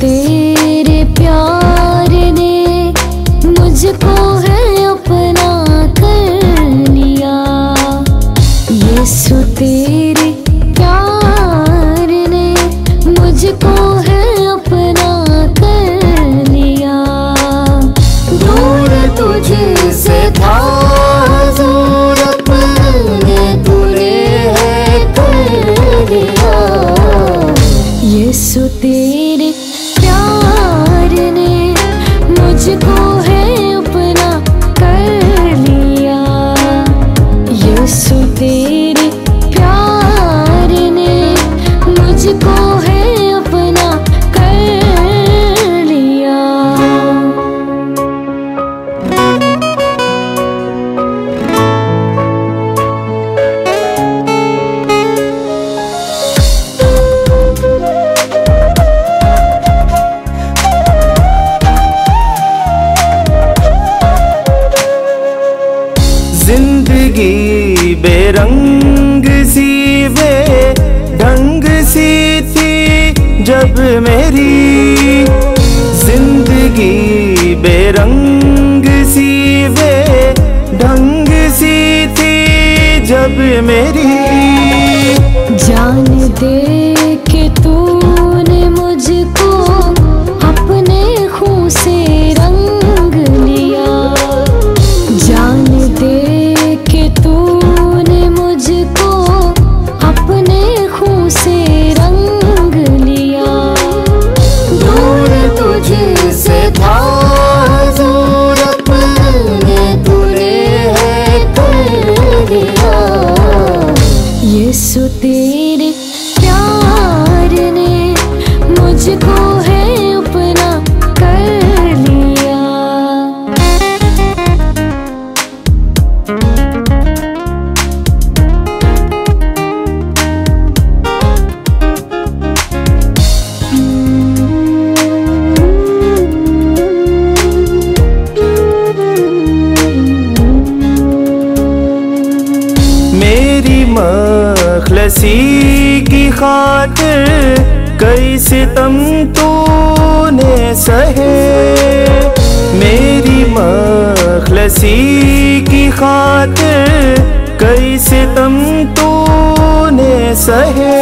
तेरे प्यार ने मुझको है अपना कर लिया। यीशु तेरे प्यार ने मुझको है अपना कर लिया। दूर तुझे से था हुज़ूर अपने तूने है कर लिया। यीशु तेरे प्यार ने मुझको है अपना कर लिया। यीशु तेरे प्यार ने मुझको है अपना कर लिया। जिंदगी बेरंग सी बेढंग सी थी जब मेरी। जिंदगी बेरंग सी बेढंग सी थी जब मेरी। जान दे के तूने मुझको अपने खून से रंग लिया। जान दे के तूने मुझको अपने खून से रंग लिया। दूर तुझे से था हुज़ूर अपने तूने है कर लिया। यीशु तेरे प्यार ने मुझको है अपना कर लिया। मेरी मखलसी की खातिर कई सितम तूने सहे। मेरी मखलसी की खातिर कई सितम तूने सहे।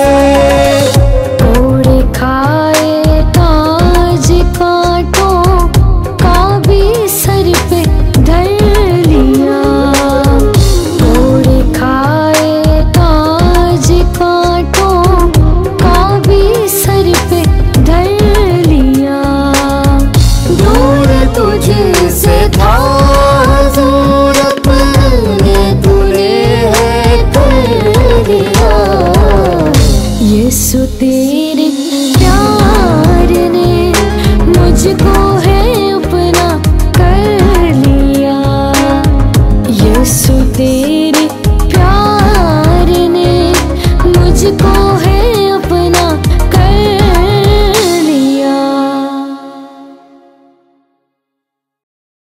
कोड़े खाए ताज कांटों का भी सर पे धर लिया। कोड़े खाए ताज कांटों का भी सर पे धर लिया। दूर तुझे से था हुज़ूर अपने तूने है कर लिया। यीशु तेरे